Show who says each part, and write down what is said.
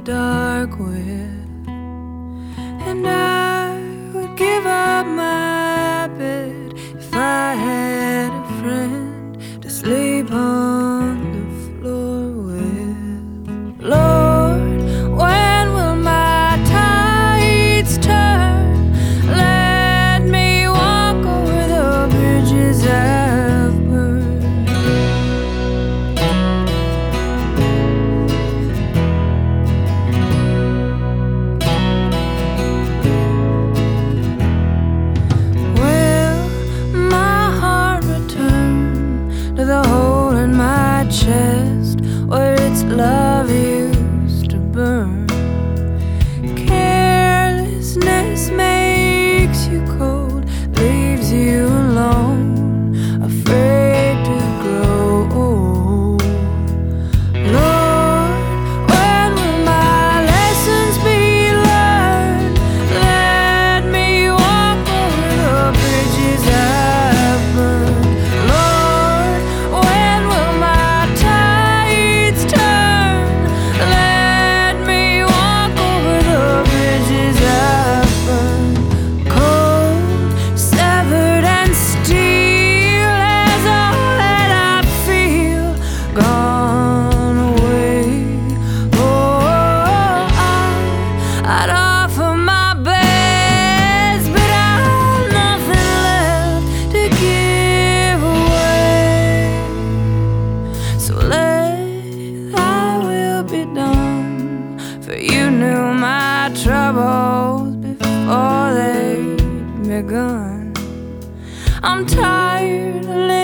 Speaker 1: dark with, and I would give up my bed if I had a friend to sleep on the floor with. Lord, when will my tides turn? Let me walk over the bridges I've burned. Will my heart return to the hole in my chest where its love used to burn? Carelessness makes you cold, leaves you alone, afraid to grow old. Lord, when will my lessons be learned? Let me walk over the bridges I've burned. Lord, when will my tides turn? Let me walk over the bridges I've burned. Cold, severed and steel as all that I feel gone away. Oh, I'd offer my best, but I've nothing left to give away. So let thy will be done, for you knew my troubles before they'd begun. I'm tired of living